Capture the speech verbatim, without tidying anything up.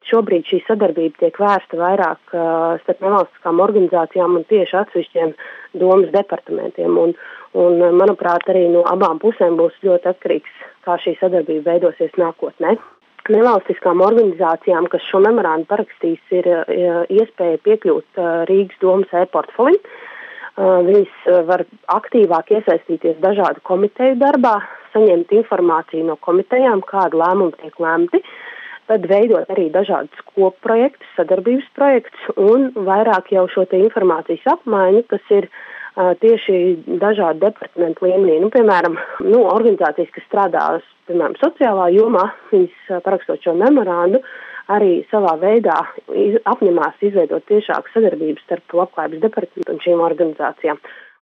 šobrīd šī sadarbība tiek vērsta vairāk uh, starp nevalstiskām organizācijām un tieši atsevišķiem domas departamentiem. Un, un, manuprāt, arī no abām pusēm būs ļoti atkarīgs, kā šī sadarbība veidosies nākotnē. Nevalstiskām organizācijām, kas šo memorandu parakstīs, ir iespēja piekļūt Rīgas domas e-portfelim. Viņas var aktīvāk iesaistīties dažādu komiteju darbā, saņemt informāciju no komitejām, kādu lēmumu tiek lemti, tad veidot arī dažādus kopprojektus, sadarbības projektus un vairāk jau šo te informācijas apmaiņu, kas ir tieši dažādu departamentu līmenī. Nu, piemēram, nu, organizācijas, kas strādā piemēram, sociālā jomā, viņas parakstot šo memorandu, arī savā veidā iz, apņemās izveidot tiešāku sadarbību starp labklājības departamentu un šīm organizācijām.